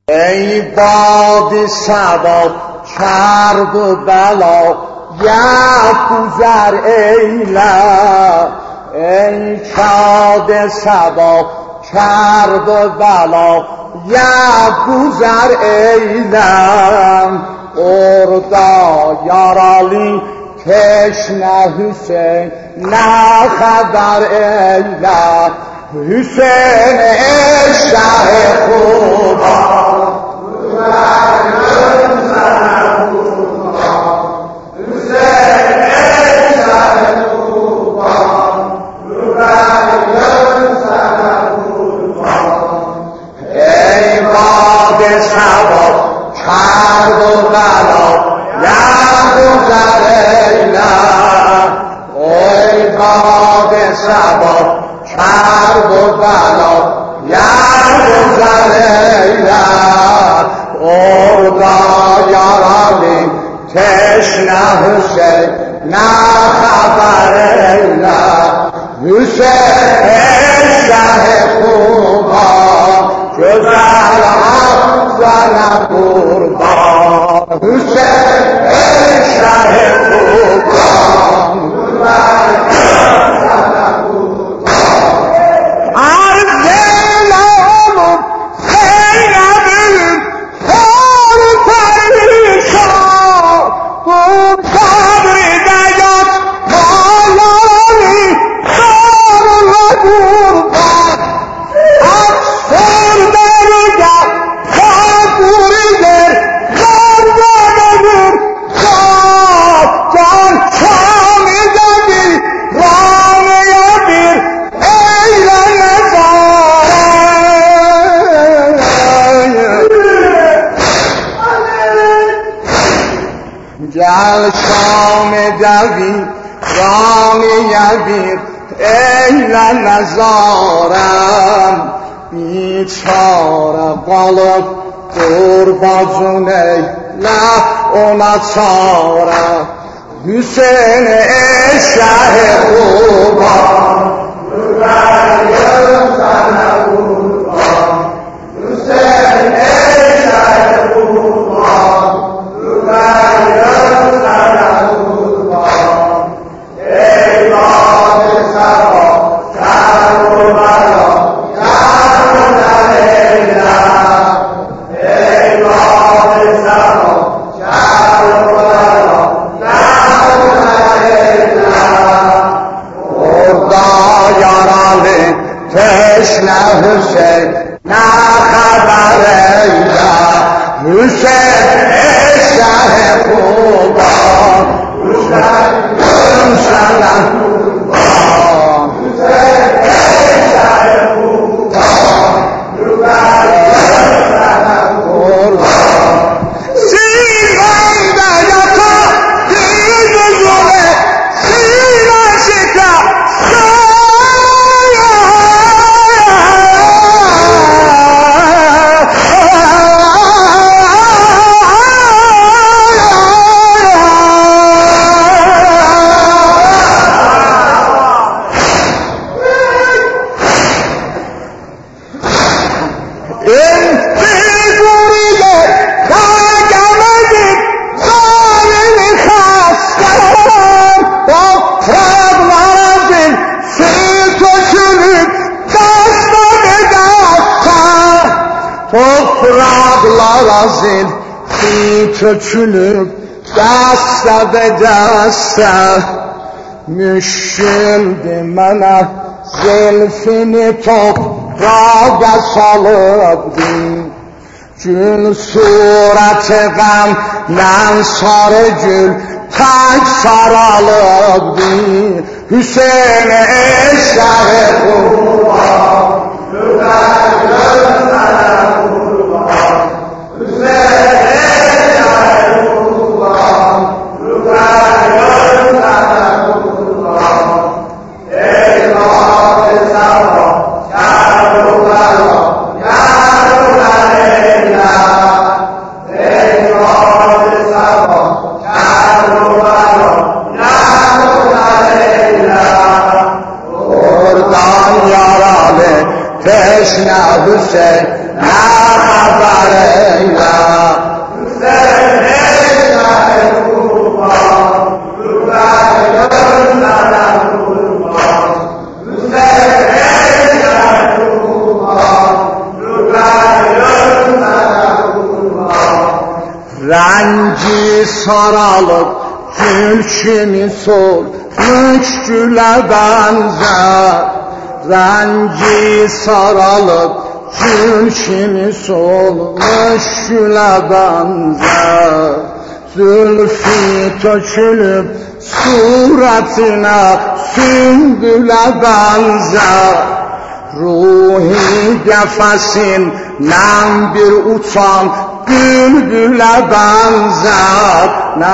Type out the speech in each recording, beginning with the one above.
ای باد صبا کرب و بلا یک گذر ایله، ای شاد صبا کرب و بلا یک گذر ایله، اردا یارالی تشنه حسین نه خبر ایله، حسین ای شه خوبا حسین نه خبر ایله، حسین شه خوبا جزل افضل قربان، حسین شه خوبا جل شام دوی رانی یبیر ایله نزارم، بیچاره قالب قربازون ایله ona çare، Hüseyin ey شه خوبا Hüseyin ey شه خوبا حسین نه خبر ایله، حسین ای شه خوبا حسین سلام خوبا حسین ای شه خوبا سلام خوبا سیمان دیتا دیز زوله سیمان شکا topraklar azil tökülüp dasta be dasta, müşküldü mana zelfini toprağa salıpdı, gül suratı gamdan sarı gül tak saralıpdı, Hüseyin ey شه خوبا تشنه حسین Rengi saralıp gülşini solmuş güle benzer. Rengi saralıp gülşini solmuş güle benzer. Zülfü tökülüp suratına sümbüle benzer. Ruhi qəfəsindən bir uçan bülbülə bənzər.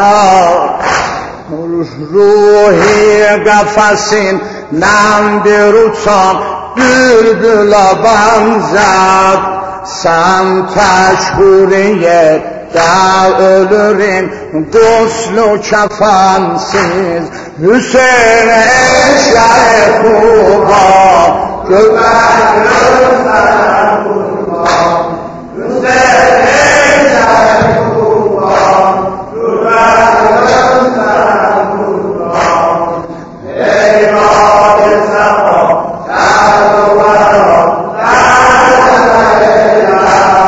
Ruhi qəfəsindən bir uçan bülbülə bənzər. Sən tək hürriyyətdə ölürün qoslu kəfənsiz. Hüseyin eşəyi Quba Göbəkdir sənə qurban, Hüseyin eşəyi Quba Göbəkdir sənə qurban. Eyvah səfa, kərvəra, kərvəra.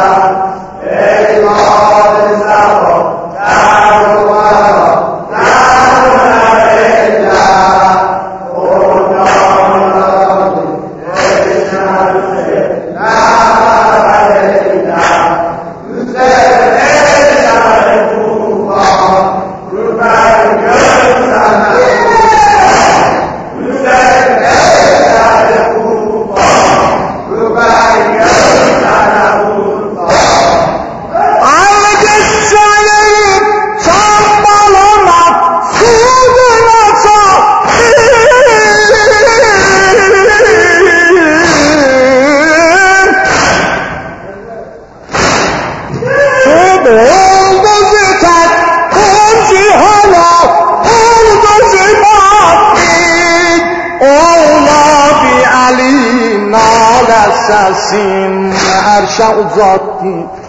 Eyvah səfa, kərvəra, kərvəra. Səsin ərşə uzatdı